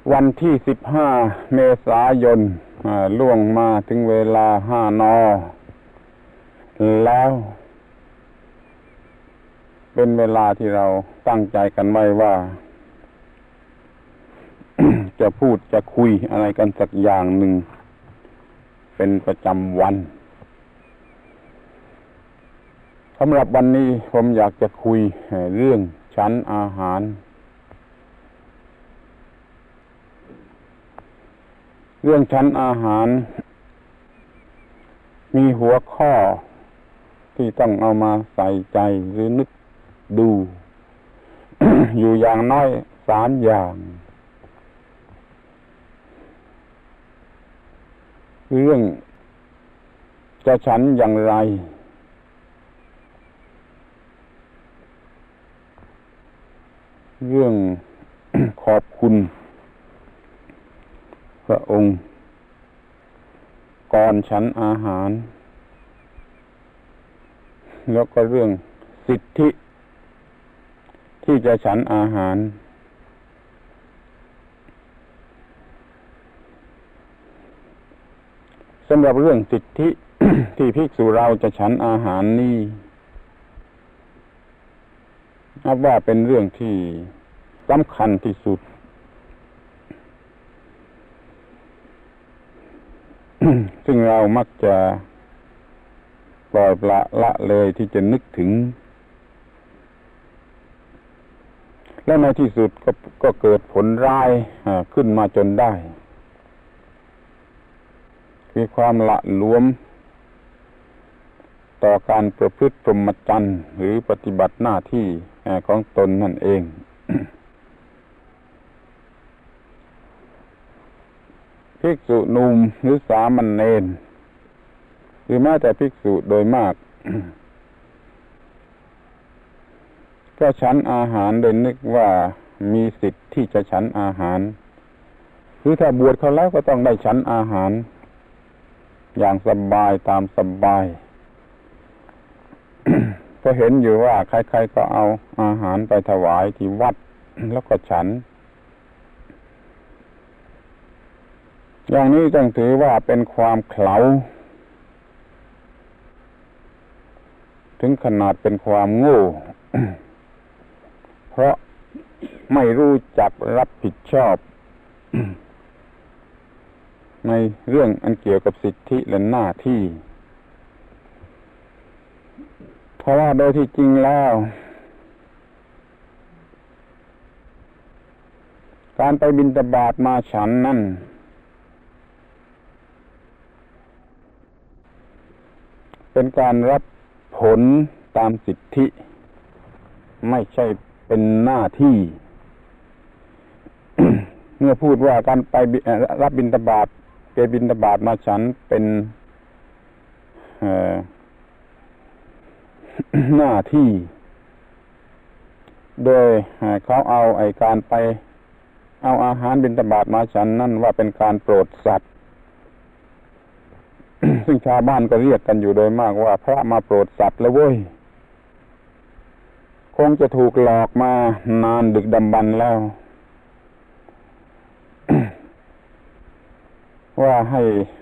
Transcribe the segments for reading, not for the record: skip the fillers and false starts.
วันที่15 เมษายนล่วงมาถึงเวลา5 น.แล้วเป็นเวลาที่เราตั้งใจกันไว้ว่า จะพูดจะคุยอะไรกันสักอย่างหนึ่งเป็นประจำวันสำหรับวันนี้ผมอยากจะคุยเรื่องฉันอาหารเรื่องฉันอาหารมีหัวข้อที่ต้องเอามาใส่ใจหรือนึกดู อยู่อย่างน้อย3 อย่างเรื่องจะฉันอย่างไรเรื่อง ขอบคุณพระองค์ก่อนฉันอาหารแล้วก็เรื่องสิทธิที่จะฉันอาหารสำหรับเรื่องสิทธิ ที่ภิกษุเราจะฉันอาหารนี้นับว่าเป็นเรื่องที่สำคัญที่สุด ซึ่งเรามักจะปล่อยปละเลยที่จะนึกถึงและในที่สุดก็เกิดผลร้ายขึ้นมาจนได้คือความละหลวมต่อการประพฤติพรหมจรรย์หรือปฏิบัติหน้าที่ของตนนั่นเอง ภิกษุหนุ่มหรือสามเณรหรือแม้แต่ภิกษุโดยมาก ก็ฉันอาหารโดยนึกว่ามีสิทธิ์ที่จะฉันอาหารคือถ้าบวชเขาแล้วก็ต้องได้ฉันอาหารอย่างสบายตามสบาย ก็เห็นอยู่ว่าใครๆก็เอาอาหารไปถวายที่วัด แล้วก็ฉันอย่างนี้ต้องถือว่าเป็นความเขลาถึงขนาดเป็นความโง่ เพราะไม่รู้จักรับผิดชอบ ในเรื่องอันเกี่ยวกับสิทธิและหน้าที่เพราะว่าโดยที่จริงแล้วการไปบิณฑบาตมาฉันนั่นเป็นการรับผลตามสิทธิไม่ใช่เป็นหน้าที่ เมื่อพูดว่าการไปรับบิณฑบาตไปบิณฑบาตมาฉันเป็นหน้าที่โดยเขาเอาการไปเอาอาหารบิณฑบาตมาฉันนั่นว่าเป็นการโปรดสัตว์ ซึ่งชาวบ้านก็เรียกกันอยู่โดยมากว่าพระมาโปรดสัตว์แล้วเว้ยคงจะถูกหลอกมานานดึกดำบรรพ์แล้ว ว่าให้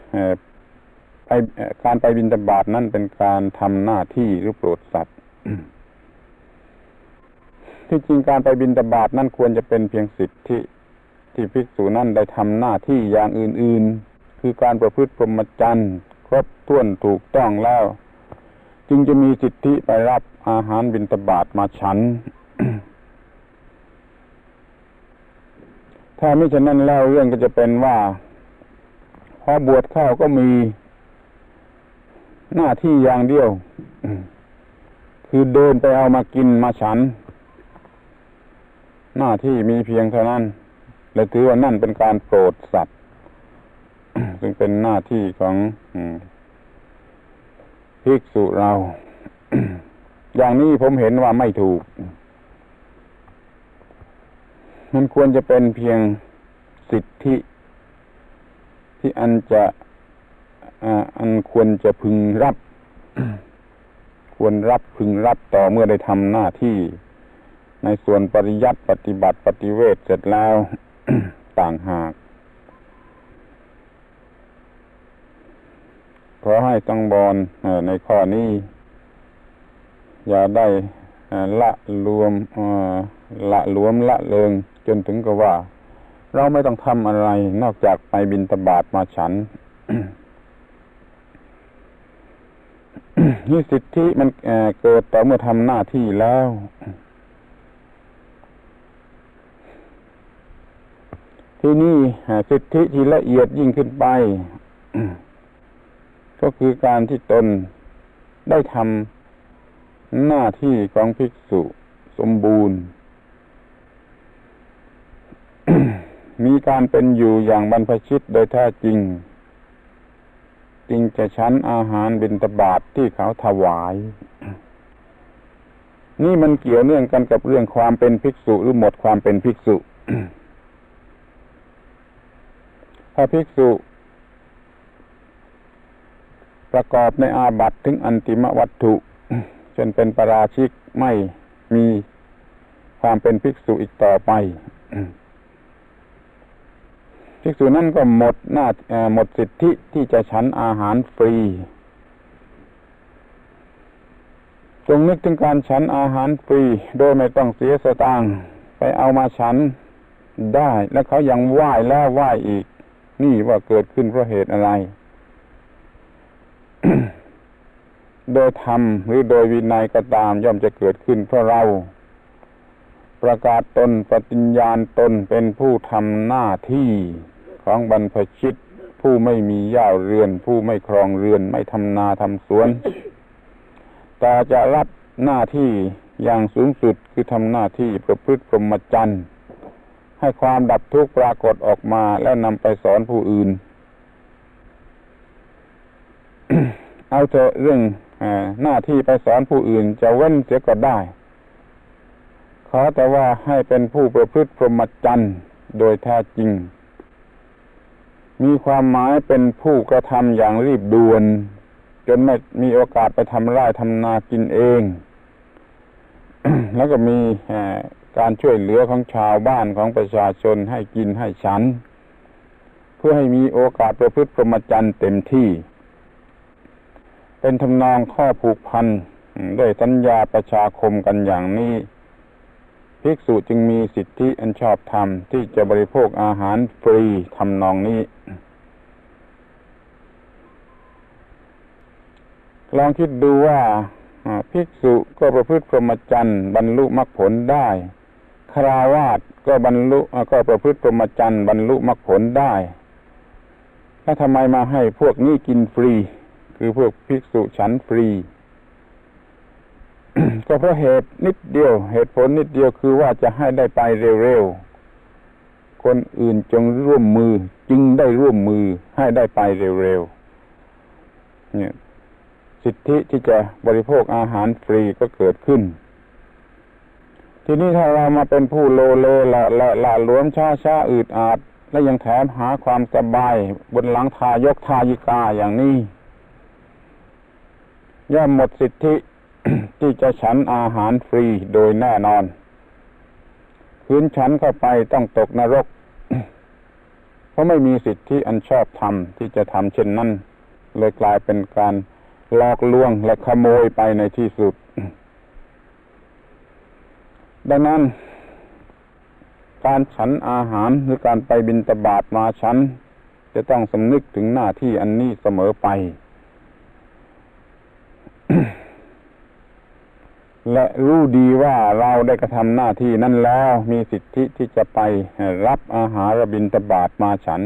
การไปบิณฑบาตนั่นเป็นการทำหน้าที่หรือโปรดสัตว์ ที่จริงการไปบิณฑบาตนั่นควรจะเป็นเพียงสิทธิที่ภิกษุนั่นได้ทำหน้าที่อย่างอื่นๆคือการประพฤติพรหมจรรย์ครบถ้วนถูกต้องแล้วจึงจะมีสิทธิไปรับอาหารบิณฑบาตมาฉัน ถ้าไม่ฉะนั้นแล้วเรื่องก็จะเป็นว่าพอบวชเข้าก็มีหน้าที่อย่างเดียว คือเดินไปเอามากินมาฉันหน้าที่มีเพียงเท่านั้นและถือว่านั่นเป็นการโปรดสัตว์ ซึ่งเป็นหน้าที่ของภิกษุเรา อย่างนี้ผมเห็นว่าไม่ถูกมันควรจะเป็นเพียงสิทธิที่อันควรจะพึงรับ ควรรับพึงรับต่อเมื่อได้ทำหน้าที่ในส่วนปริยัติปฏิบัติปฏิเวทเสร็จแล้วต่างหากขอให้สังวรในข้อนี้อย่าได้ละรวมละหลวมละเลิงจนถึงกับว่าเราไม่ต้องทำอะไรนอกจากไปบิณฑบาตมาฉัน นี่สิทธิมันเกิดต่อเมื่อทำหน้าที่แล้วที่นี่สิทธิที่ละเอียดยิ่งขึ้นไป ก็คือการที่ตนได้ทำหน้าที่ของภิกษุสมบูรณ์ มีการเป็นอยู่อย่างบรรพชิตโดยแท้จริงจึงจะฉันอาหารบิณฑบาตที่เขาถวาย นี่มันเกี่ยวเนื่องกันกับเรื่องความเป็นภิกษุหรือหมดความเป็นภิกษุ ถ้าภิกษุประกอบในอาบัติถึงอันติมวัตถุจนเป็นปาราชิกไม่มีความเป็นภิกษุอีกต่อไป ภิกษุนั้นก็หมดสิทธิที่จะฉันอาหารฟรีจงนึกถึงการฉันอาหารฟรีโดยไม่ต้องเสียสตางค์ไปเอามาฉันได้และเขายังไหว้แล้วไหว้อีกนี่ว่าเกิดขึ้นเพราะเหตุอะไร โดยธรรมหรือโดยวินัยก็ตามย่อมจะเกิดขึ้นเพราะเราประกาศตนปฏิญญาณตนเป็นผู้ทำหน้าที่ของบรรพชิตผู้ไม่มีย่าเรือนผู้ไม่ครองเรือนไม่ทำนาทำสวน แต่จะรับหน้าที่อย่างสูงสุดคือทำหน้าที่ประพฤติพรหมจรรย์ให้ความดับทุกข์ปรากฏออกมาแล้วนำไปสอนผู้อื่น เอาเถอะเรื่องหน้าที่ไปสอนผู้อื่นจะเว้นเสียก็ได้ขอแต่ว่าให้เป็นผู้ประพฤติพรหมจรรย์โดยแท้จริงมีความหมายเป็นผู้กระทำอย่างรีบด่วนจนไม่มีโอกาสไปทำไร่ทำนากินเอง แล้วก็มีการช่วยเหลือของชาวบ้านของประชาชนให้กินให้ฉันเพื่อให้มีโอกาสประพฤติพรหมจรรย์เต็มที่เป็นทำนองข้อผูกพันด้วยสัญญาประชาคมกันอย่างนี้ภิกษุจึงมีสิทธิอันชอบธรรมที่จะบริโภคอาหารฟรีทำนองนี้ลองคิดดูว่าภิกษุก็ประพฤติพรหมจรรย์บรรลุมรรคผลได้ฆราวาสก็ประพฤติพรหมจรรย์บรรลุมรรคผลได้แล้วทำไมมาให้พวกนี้กินฟรีคือพวกภิกษุฉันฟรี ก็เพราะเหตุนิดเดียวเหตุผลนิดเดียวคือว่าจะให้ได้ไปเร็วๆคนอื่นจงร่วมมือจึงได้ร่วมมือให้ได้ไปเร็วๆเนี่ยสิทธิที่จะบริโภคอาหารฟรีก็เกิดขึ้นทีนี้ถ้าเรามาเป็นผู้โลเลละหลวมช้าอืดอาดและยังแถมหาความสบายบนหลังทายกทายิกาอย่างนี้ย่อมหมดสิทธิ ที่จะฉันอาหารฟรีโดยแน่นอนคืนฉันเข้าไปต้องตกนรก เพราะไม่มีสิทธิอันชอบธรรมที่จะทำเช่นนั้นเลยกลายเป็นการหลอกลวงและขโมยไปในที่สุด ดังนั้นการฉันอาหารหรือการไปบิณฑบาตมาฉันจะต้องสำนึกถึงหน้าที่อันนี้เสมอไป และรู้ดีว่าเราได้กระทำหน้าที่นั้นแล้วมีสิทธิที่จะไปรับอาหารบิณฑบาตมาฉัน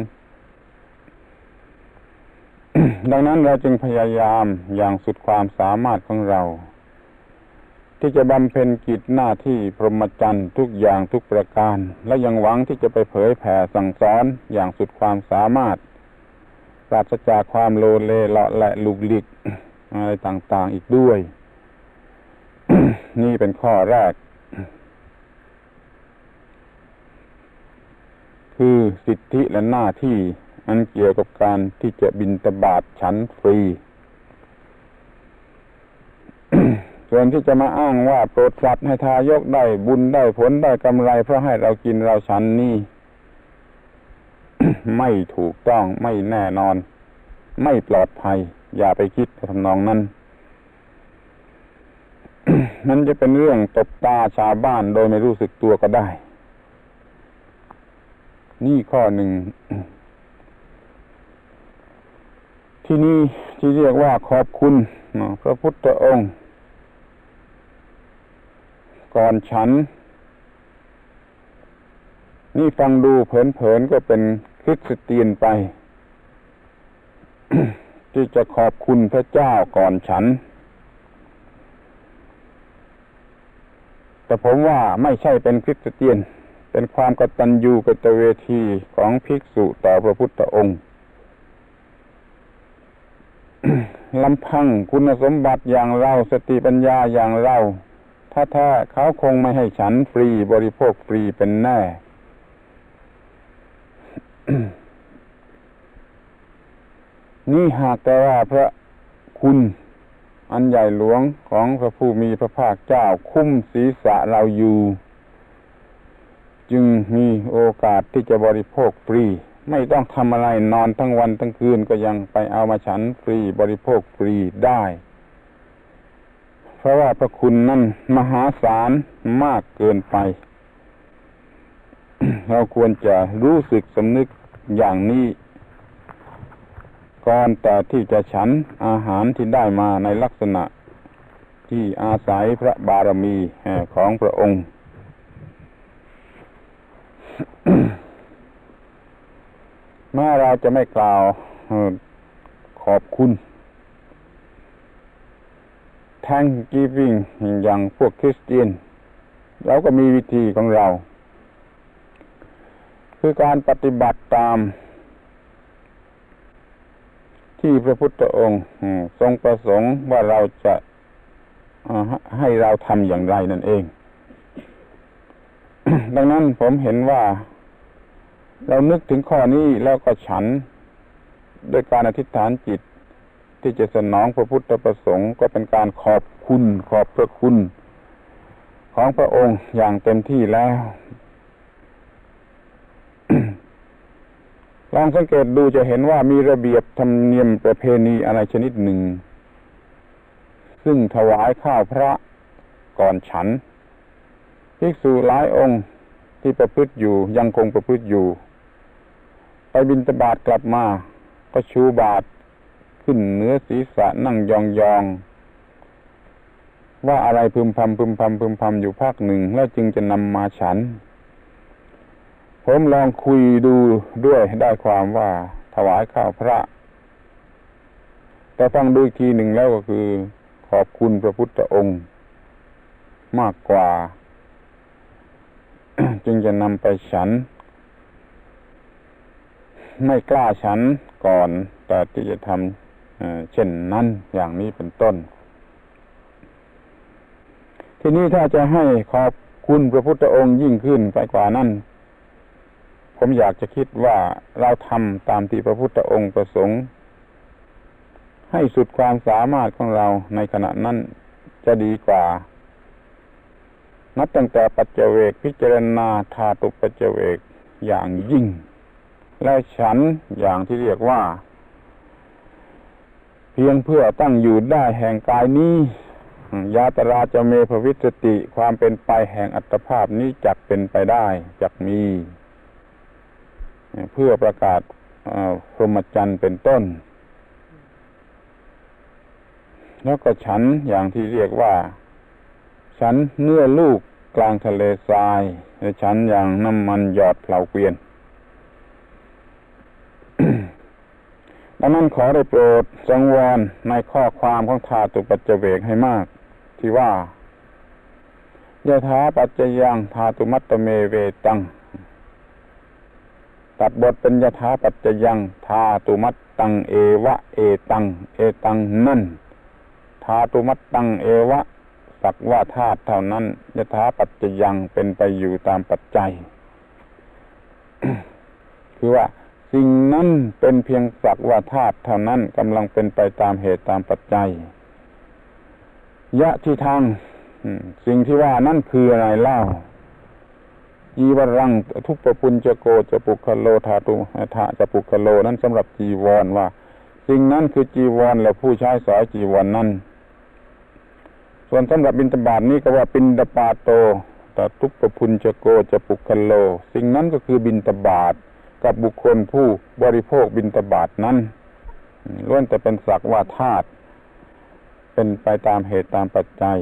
ดังนั้นเราจึงพยายามอย่างสุดความสามารถของเราที่จะบำเพ็ญกิจหน้าที่พรหมจรรย์ทุกอย่างทุกประการและยังหวังที่จะไปเผยแผ่สั่งสอนอย่างสุดความสามารถปราศจากความโลเลเลาะและลุกลิกอะไรต่างๆอีกด้วย นี่เป็นข้อแรกคือสิทธิและหน้าที่อันเกี่ยวกับการที่จะบิณฑบาตฉันฟรี ส่วนที่จะมาอ้างว่าโปรดสัตว์ให้ทายกได้บุญได้ผลได้กำไรเพราะให้เรากินเราฉันนี่ไม่ถูกต้องไม่แน่นอนไม่ปลอดภัยอย่าไปคิดทำนองนั้น มันจะเป็นเรื่องตบตาชาวบ้านโดยไม่รู้สึกตัวก็ได้นี่ข้อหนึ่ง ที่นี่ที่เรียกว่าขอบคุณพระพุทธองค์ก่อนฉันนี่ฟังดูเผินๆก็เป็นคริสเตียนไป ที่จะขอบคุณพระเจ้าก่อนฉันแต่ผมว่าไม่ใช่เป็นคริสเตียนเป็นความกตัญญูกตเวทีของภิกษุต่อพระพุทธองค์ ลำพังคุณสมบัติอย่างเราสติปัญญาอย่างเราถ้าเขาคงไม่ให้ฉันฟรีบริโภคฟรีเป็นแน่ นี่หากแต่ว่าพระคุณอันใหญ่หลวงของพระผู้มีพระภาคเจ้าคุ้มศีรษะเราอยู่จึงมีโอกาสที่จะบริโภคฟรีไม่ต้องทำอะไรนอนทั้งวันทั้งคืนก็ยังไปเอามาฉันฟรีบริโภคฟรีได้เพราะว่าพระคุณนั้นมหาศาลมากเกินไป เราควรจะรู้สึกสำนึกอย่างนี้ก่อนแต่ที่จะฉันอาหารที่ได้มาในลักษณะที่อาศัยพระบารมีของพระองค์ แม้เราจะไม่กล่าวขอบคุณ Thanksgiving อย่างพวกคริสเตียนเราก็มีวิธีของเราคือการปฏิบัติตามที่พระพุทธองค์ทรงประสงค์ว่าเราจะให้เราทำอย่างไรนั่นเอง ดังนั้นผมเห็นว่าเรานึกถึงข้อนี้แล้วก็ฉันด้วยการอธิษฐานจิตที่จะสนองพระพุทธประสงค์ก็เป็นการขอบคุณขอบพระคุณของพระองค์อย่างเต็มที่แล้ว ลองสังเกตดูจะเห็นว่ามีระเบียบธรรมเนียมประเพณีอะไรชนิดหนึ่งซึ่งถวายข้าวพระก่อนฉันภิกษุหลายองค์ที่ประพฤติอยู่ยังคงประพฤติอยู่ไปบิณฑบาตกลับมาก็ชูบาตรขึ้นเหนือศีรษะนั่งยองๆว่าอะไรพึมพำอยู่ภาคหนึ่งแล้วจึงจะนำมาฉันผมลองคุยดูด้วยได้ความว่าถวายข้าวพระแต่ฟังดูอีกทีหนึ่งแล้วก็คือขอบคุณพระพุทธองค์มากกว่า จึงจะนำไปฉันไม่กล้าฉันก่อนแต่ที่จะทำเช่นนั้นอย่างนี้เป็นต้นทีนี้ถ้าจะให้ขอบคุณพระพุทธองค์ยิ่งขึ้นไปกว่านั้นผมอยากจะคิดว่าเราทำตามที่พระพุทธองค์ประสงค์ให้สุดความสามารถของเราในขณะนั้นจะดีกว่านับตั้งแต่ปัจเจเวกพิจารณาธาตุปัจเจเวกอย่างยิ่งและฉันอย่างที่เรียกว่าเพียงเพื่อตั้งอยู่ได้แห่งกายนี้ยาตราจะเมภวิสติความเป็นไปแห่งอัตภาพนี้จักเป็นไปได้จักมีเพื่อประกาศพรหมจรรย์เป็นต้นแล้วก็ฉันอย่างที่เรียกว่าฉันเนื้อลูกกลางทะเลทรายและฉันอย่างน้ำมันหยอดเผาเกวียน ดังนั้นขอได้โปรดสังวรในข้อความของธาตุปัจเจเวกให้มากที่ว่ายถาปัจจยังธาตุมัตตเมเวตังตัดบทเป็นยถาปัจจยังธาตุมัตตังเอวะเอตังนั่นธาตุมัตตังเอวะสักว่าธาตุเท่านั้นยถาปัจจยังเป็นไปอยู่ตามปัจจัย คือว่าสิ่งนั้นเป็นเพียงสักว่าธาตุเท่านั้นกำลังเป็นไปตามเหตุตามปัจจัยยะที่ทางสิ่งที่ว่านั่นคืออะไรเล่าจีวรังทุปปปุญจโกจะปุคโลธาตุธาจะปุคโลนั้นสำหรับจีวรว่าสิ่งนั้นคือจีวรและผู้ใช้สอยจีวรนั้นส่วนสำหรับบิณฑบาตนี้ก็ว่าปิณฑปาโตแต่ทุปปปุญจโกจะปุคโลสิ่งนั้นก็คือบิณฑบาตกับบุคคลผู้บริโภคบิณฑบาตนั้นล้วนแต่เป็นสักว่าธาตุเป็นไปตามเหตุตามปัจจัย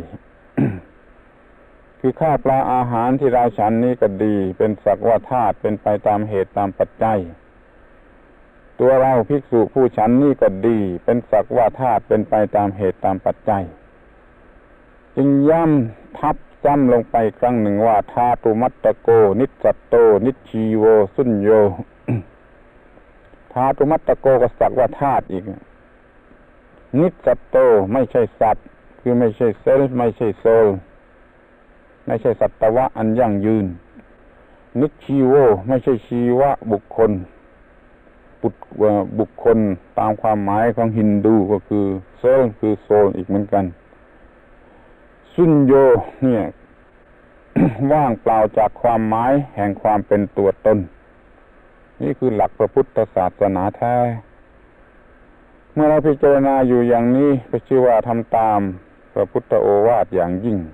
คือข้าวปลาอาหารที่เราฉันนี้ก็ดีเป็นสักว่าธาตุเป็นไปตามเหตุตามปัจจัยตัวเราภิกษุผู้ฉันนี่ก็ดีเป็นสักว่าธาตุเป็นไปตามเหตุตามปัจจัยจึงย้ำทับซ้ำลงไปครั้งหนึ่งว่าธาตุมัตตโกนิจสัตโตนิจชีโวสุญโย ธาตุมัตตโกก็สักว่าธาตุอีกนิจสัตโตไม่ใช่สัตว์คือไม่ใช่เซลล์ไม่ใช่โซลไม่ใช่สัตวะอันยั่งยืนนิจชีโวไม่ใช่ชีวะบุคคลบุคคลตามความหมายของฮินดูก็คือเซลล์คือโซลอีกเหมือนกันสุญโยเนี่ย ว่างเปล่าจากความหมายแห่งความเป็นตัวตนนี่คือหลักพระพุทธศาสนาแท้เมื่อเราพิจารณาอยู่อย่างนี้ก็ชื่อว่าทำตามพระพุทธโอวาทอย่างยิ่ง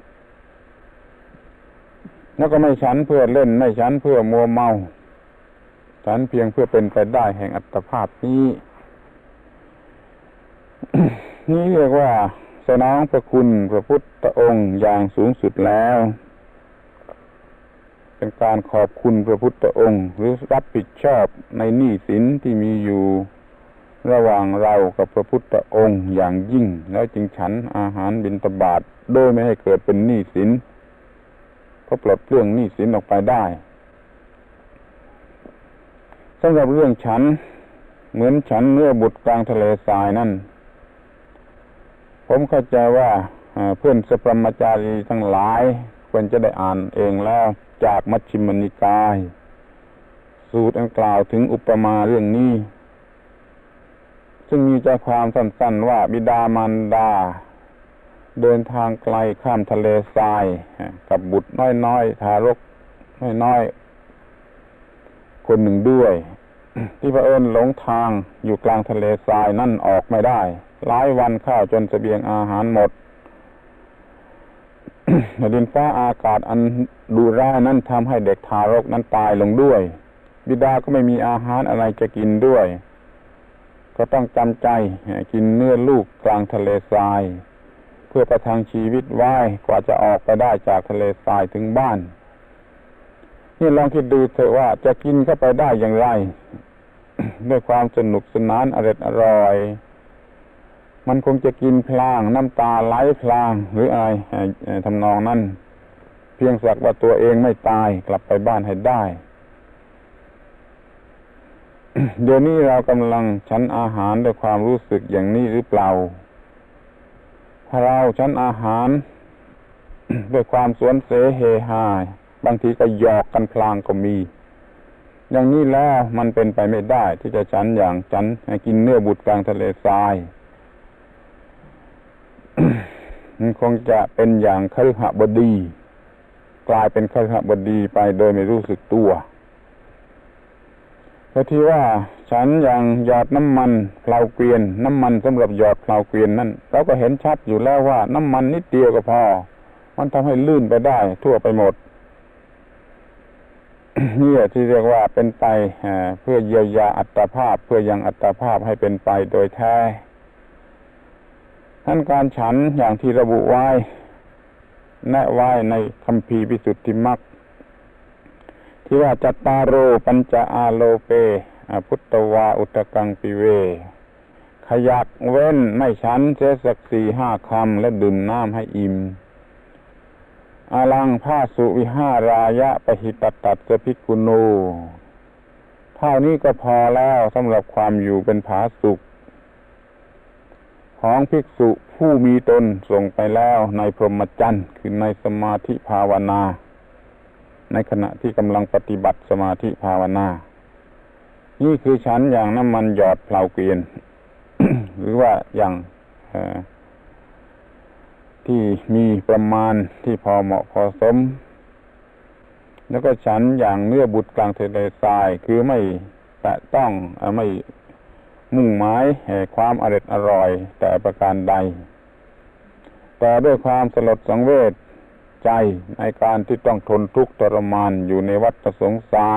แล้วก็ไม่ฉันเพื่อเล่นไม่ฉันเพื่อมัวเมาฉันเพียงเพื่อเป็นไปได้แห่งอัตภาพนี้ นี่เรียกว่าสนองพระคุณพระพุทธองค์อย่างสูงสุดแล้วเป็นการขอบคุณพระพุทธองค์หรือรับผิดชอบในหนี้สินที่มีอยู่ระหว่างเรากับพระพุทธองค์อย่างยิ่งแล้วจึงฉันอาหารบิณฑบาตโดยไม่ให้เกิดเป็นหนี้สินเพราะปลดเปลื้องหนี้สินออกไปได้สำหรับเรื่องฉันเหมือนฉันเนื้อบุตรกลางทะเลทรายนั่นผมเข้าใจว่าเพื่อนสัพพมจารีทั้งหลายควรจะได้อ่านเองแล้วจากมัชฌิมนิกายสูตรอันกล่าวถึงอุปมาเรื่องนี้ซึ่งมีใจความสั้นๆว่าบิดามารดาเดินทางไกลข้ามทะเลทรายกับบุตรน้อยๆทารกน้อยๆคนหนึ่งด้วย ที่เผอิญหลงทางอยู่กลางทะเลทรายนั่นออกไม่ได้หลายวันเข้าจนเสบียงอาหารหมด ดินฟ้าอากาศอันดุร้ายนั้นทำให้เด็กทารกนั้นตายลงด้วยบิดาก็ไม่มีอาหารอะไรจะกินด้วยก็ต้องจำใจกินเนื้อลูกกลางทะเลทรายเพื่อประทังชีวิตไว้กว่าจะออกไปได้จากทะเลทรายถึงบ้านนี่ลองคิดดูเถอะว่าจะกินเข้าไปได้อย่างไร ด้วยความสนุกสนานอร่อยมันคงจะกินพลางน้ำตาไหลพลางหรืออะไรทำนองนั้นเพียงสักว่าตัวเองไม่ตายกลับไปบ้านให้ได้ เดี๋ยวนี้เรากำลังฉันอาหารด้วยความรู้สึกอย่างนี้หรือเปล่าถ้าเราฉันอาหาร ด้วยความสวนเสเฮฮาบางทีก็หยอกกันพลางก็มีอย่างนี้แล้วมันเป็นไปไม่ได้ที่จะฉันอย่างฉันกินเนื้อบุตรกลางทะเลทราย มันคงจะเป็นอย่างคฤหบดีกลายเป็นคฤหบดีไปโดยไม่รู้สึกตัวเพราะที่ว่าฉันอย่างหยอดน้ำมันเพลาเกวียนน้ำมันสำหรับหยอดเพลาเกวียนนั่นเราก็เห็นชัดอยู่แล้วว่าน้ำมันนิดเดียวก็พอมันทำให้ลื่นไปได้ทั่วไปหมด นี่ที่เรียกว่าเป็นไปเพื่อเยียวยาอัตภาพเพื่อยังอัตภาพให้เป็นไปโดยแท้ท่านการฉันอย่างที่ระบุไว้แนะไว้ในคัมภีร์วิสุทธิมรรคที่ว่าจัตตารโรปัญจอาโลเปพุทธวาอุตกังปิเวขยักเว้นไม่ฉันเสียสัก 4-5 คำและดื่มน้ำให้อิ่มอาลังภาสุวิหารายะปหิตตัสสะภิกขุโนเท่านี้ก็พอแล้วสำหรับความอยู่เป็นผาสุกของภิกษุผู้มีตนส่งไปแล้วในพรหมจรรย์คือในสมาธิภาวนาในขณะที่กำลังปฏิบัติสมาธิภาวนานี่คือฉันอย่างน้ำมันหยอดเพลาเกวียน หรือว่าอย่างที่มีประมาณที่พอเหมาะพอสมแล้วก็ฉันอย่างเนื้อบุตรกลางทะเลทรายคือไม่แตะต้องไม่มุ่งหมายแห่ความอร่อยแต่ประการใดแต่ด้วยความสลดสังเวชใจในการที่ต้องทนทุกข์ทรมานอยู่ในวัฏสงสาร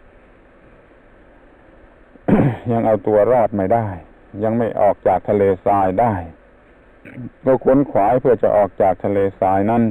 ยังเอาตัวรอดไม่ได้ยังไม่ออกจากทะเลทรายได้ก็ขวนขวายเพื่อจะออกจากทะเลทรายนั้น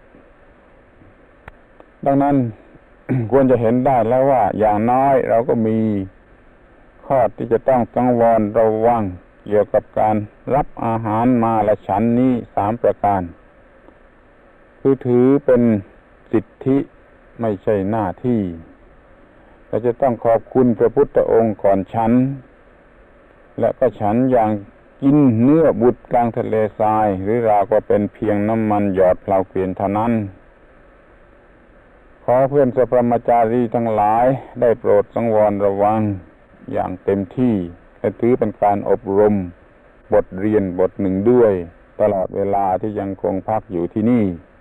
ดังนั้น ควรจะเห็นได้แล้วว่าอย่างน้อยเราก็มีข้อที่จะต้องสังวรระวังเกี่ยวกับการรับอาหารมาและฉันนี้3ประการคือถือเป็นสิทธิไม่ใช่หน้าที่เราจะต้องขอบคุณพระพุทธองค์ก่อนฉันและก็ฉันอย่างกินเนื้อบุตรกลางทะเลทรายหรือราวก็เป็นเพียงน้ำมันหยอดเปล่าเกลียนเท่านั้นขอเพื่อนสัพพมจารีทั้งหลายได้โปรดสังวรระวังอย่างเต็มที่และถือเป็นการอบรมบทเรียนบทหนึ่งด้วยตลอดเวลาที่ยังคงพักอยู่ที่นี่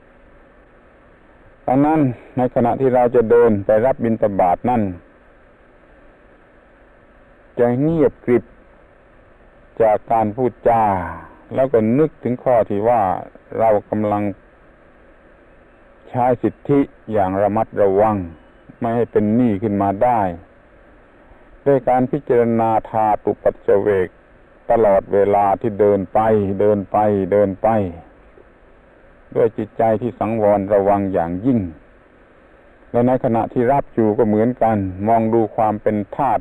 ดังนั้นในขณะที่เราจะเดินไปรับบิณฑบาตนั่นจะเงียบกริบจากการพูดจาแล้วก็นึกถึงข้อที่ว่าเรากำลังใช้สิทธิอย่างระมัดระวังไม่ให้เป็นหนี้ขึ้นมาได้ด้วยการพิจารณาธาตุปัจเจเวกตลอดเวลาที่เดินไปด้วยจิตใจที่สังวรระวังอย่างยิ่งและในขณะที่รับอยู่ก็เหมือนกันมองดูความเป็นธาตุ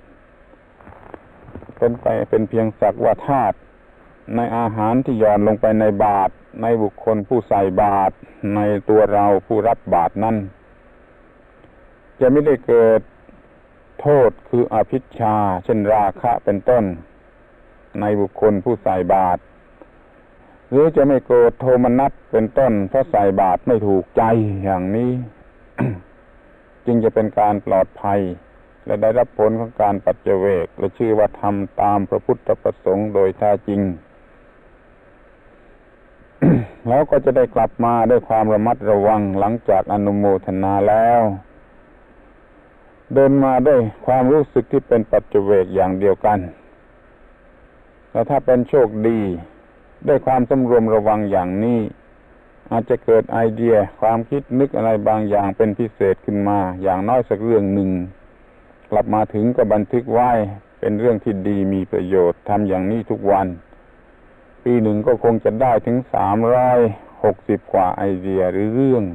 เป็นเพียงสักว่าธาตุในอาหารที่หย่อนลงไปในบาตรในบุคคลผู้ใส่บาตรในตัวเราผู้รับบาตรนั้นจะไม่ได้เกิดโทษคืออภิชฌาเช่นราคะเป็นต้นในบุคคลผู้ใส่บาตรหรือจะไม่โกรธโทมนัสเป็นต้นเพราะใส่บาตรไม่ถูกใจอย่างนี้ จึงจะเป็นการปลอดภัยและได้รับผลของการปัจเจเวกและชื่อว่าทำตามพระพุทธประสงค์โดยแท้จริง แล้วก็จะได้กลับมาด้วยความระมัดระวังหลังจากอนุโมทนาแล้วเดินมาด้วยความรู้สึกที่เป็นปัจเจเวกอย่างเดียวกันแล้วถ้าเป็นโชคดีด้วยความสำรวมระวังอย่างนี้อาจจะเกิดไอเดียความคิดนึกอะไรบางอย่างเป็นพิเศษขึ้นมาอย่างน้อยสักเรื่องหนึ่งกลับมาถึงก็บันทึกไว้เป็นเรื่องที่ดีมีประโยชน์ทำอย่างนี้ทุกวันปีหนึ่งก็คงจะได้ถึง360กว่าไอเดียหรือเรื่อง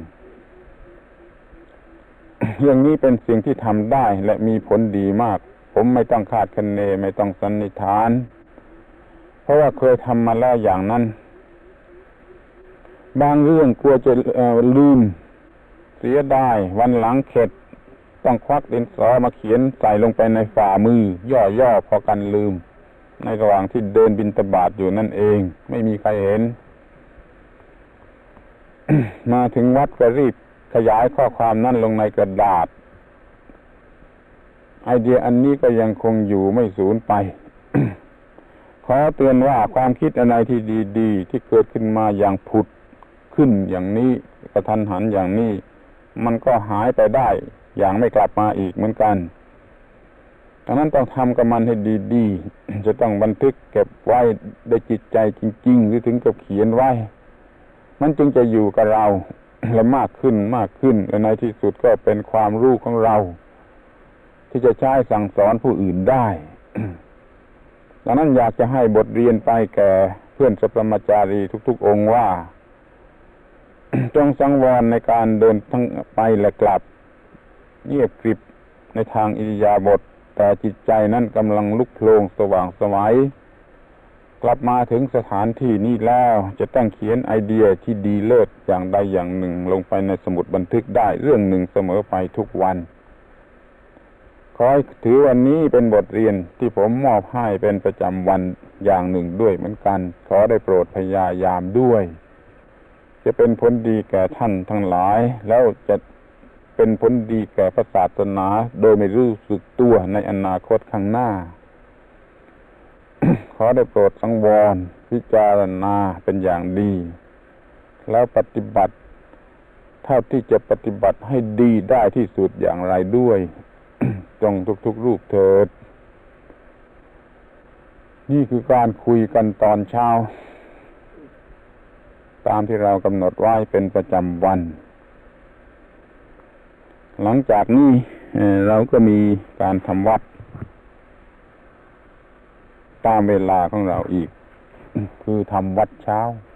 อย่างนี้เป็นสิ่งที่ทำได้และมีผลดีมากผมไม่ต้องคาดคะเนไม่ต้องสันนิษฐานเพราะว่าเคยทำมาแล้วอย่างนั้นบางเรื่องกลัวจะลืมเสียดายวันหลังเข็ดต้องควักดินสอมาเขียนใส่ลงไปในฝ่ามือย่อๆพอกันลืมในระหว่างที่เดินบิณฑบาตอยู่นั่นเองไม่มีใครเห็น มาถึงวัดก็รีบขยายข้อความนั้นลงในกระดาษไอเดียอันนี้ก็ยังคงอยู่ไม่สูญไป ขอเตือนว่าความคิดอะไรที่ดีๆที่เกิดขึ้นมาอย่างผุดขึ้นอย่างนี้กระทันหันอย่างนี้มันก็หายไปได้อย่างไม่กลับมาอีกเหมือนกันดังนั้นต้องทำกับมันให้ดีๆ จะต้องบันทึกเก็บไว้ในจิตใจจริงๆหรือถึงกับเขียนไว้มันจึงจะอยู่กับเรา และมากขึ้นและในที่สุดก็เป็นความรู้ของเราที่จะใช้สั่งสอนผู้อื่นได้ ดังนั้นอยากจะให้บทเรียนไปแก่เพื่อนสัพพมจารีทุกๆองค์ว่า จงสังวรในการเดินทั้งไปและกลับเงียบกริบในทางอิริยาบถแต่จิตใจนั้นกำลังลุกโผล่สว่างไสวกลับมาถึงสถานที่นี้แล้วจะต้องเขียนไอเดียที่ดีเลิศอย่างใดอย่างหนึ่งลงไปในสมุดบันทึกได้เรื่องหนึ่งเสมอไปทุกวันขอให้ถือวันนี้เป็นบทเรียนที่ผมมอบให้เป็นประจำวันอย่างหนึ่งด้วยเหมือนกันขอได้โปรดพยายามด้วยจะเป็นผลดีแก่ท่านทั้งหลายแล้วจะเป็นผลดีแก่พระศาสนาโดยไม่รู้สึกตัวในอนาคตข้างหน้า ขอได้โปรดสังวรพิจารณาเป็นอย่างดีแล้วปฏิบัติทท่าที่จะปฏิบัติให้ดีได้ที่สุดอย่างไรด้วย จงทุกๆรูปเถิดนี่คือการคุยกันตอนเช้าตามที่เรากำหนดไว้เป็นประจำวันหลังจากนี้เราก็มีการทำวัดตามเวลาของเราอีกคือทำวัดเช้า